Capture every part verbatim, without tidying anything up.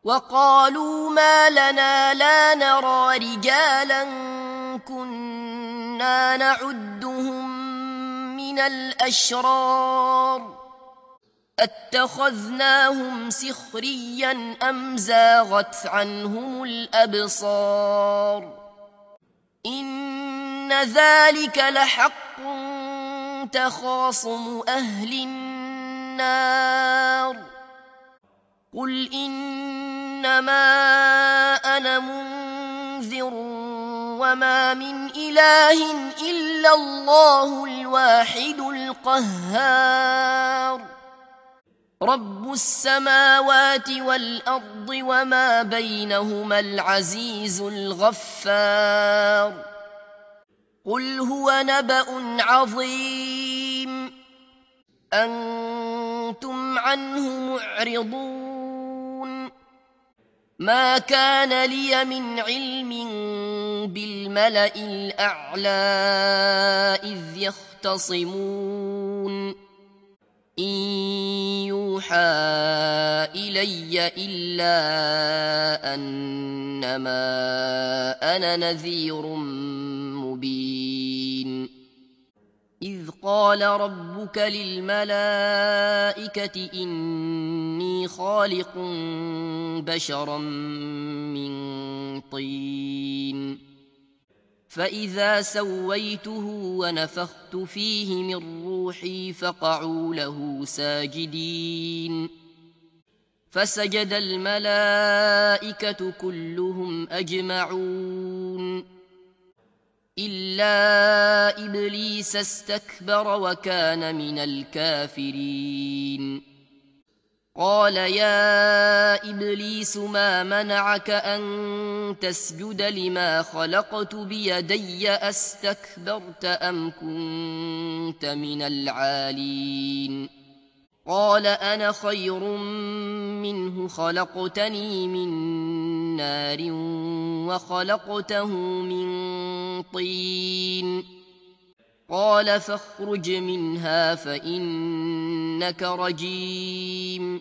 وقالوا ما لنا لا نرى رجالا كنا نعدهم من الأشرار اتخذناهم سخريا أم زاغت عنهم الأبصار إن ذلك لحق تخاصم أهل النار قل إنما أنا منذر وما من إله إلا الله الواحد القهار رب السماوات والأرض وما بينهما العزيز الغفار قل هو نبأ عظيم أنتم عنه معرضون ما كان لي من علم بالملأ الأعلى إذ يختصمون إن يوحى إلي إلا أنما أنا نذير مبين إذ قال ربك للملائكة إني خالق بشرا من طين فإذا سويته ونفخت فيه من روحي فقعوا له ساجدين فسجد الملائكة كلهم أجمعون إلا إبليس استكبر وكان من الكافرين قال يا إبليس ما منعك أن تسجد لما خلقت بيدي أستكبرت أم كنت من العالين قال أنا خير منه خلقتني من نار وخلقته من طين قال فاخرج منها فإنك رجيم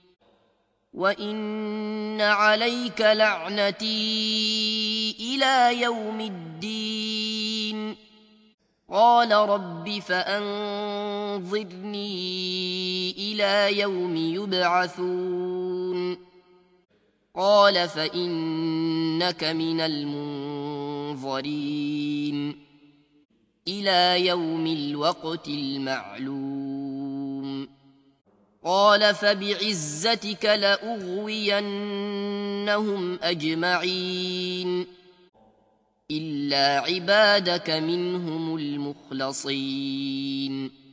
وإن عليك لعنتي إلى يوم الدين قال رب فأنظرني إلى يوم يبعثون قال فإنك من المنظرين إلى يوم الوقت المعلوم قال فبعزتك لأغوينهم أجمعين إلا عبادك منهم المخلصين